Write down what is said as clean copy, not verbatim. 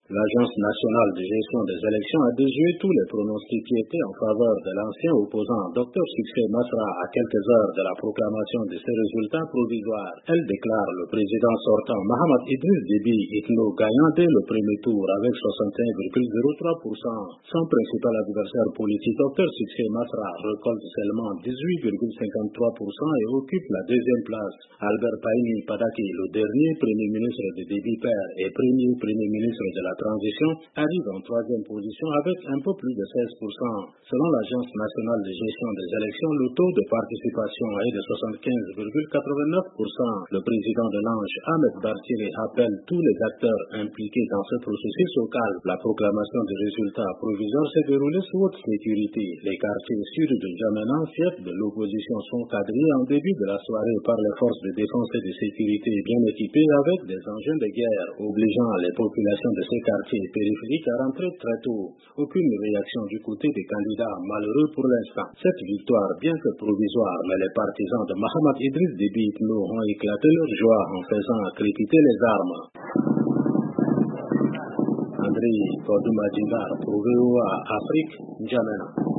L'Agence nationale de gestion des élections a déjoué tous les pronostics qui étaient en faveur de l'ancien opposant Dr Succès Masra à quelques heures de la proclamation de ses résultats provisoires. Elle déclare le président sortant Mahamat Idriss Déby Itno gagnant dès le premier tour avec 65,03%. Son principal adversaire politique Dr Succès Masra récolte seulement 18,53% et occupe la deuxième place. Albert Paini Padaki, le dernier premier ministre de Déby père et premier ministre de la transition, arrive en troisième position avec un peu plus de 16%. Selon l'Agence nationale de gestion des élections, le taux de participation est de 75,89%. Le président de l'Ange, Ahmed Bartire, appelle tous les acteurs impliqués dans ce processus au calme. La proclamation des résultats provisoires s'est déroulée sous haute sécurité. Les quartiers sud de N'Djamena, fief de l'opposition, sont quadrillés en début de la soirée par les forces de défense et de sécurité bien équipées avec des engins de guerre, obligeant les populations de ces quartiers périphériques à rentrer très tôt. Aucune réaction du côté des candidats, malheureux pour l'instant. Cette victoire, bien que provisoire, mais les partisans de Mahamat Idriss Déby Itno ont éclaté leur joie en faisant crépiter les armes. André Kodoumadingar pour VOA Afrique, N'Djamena.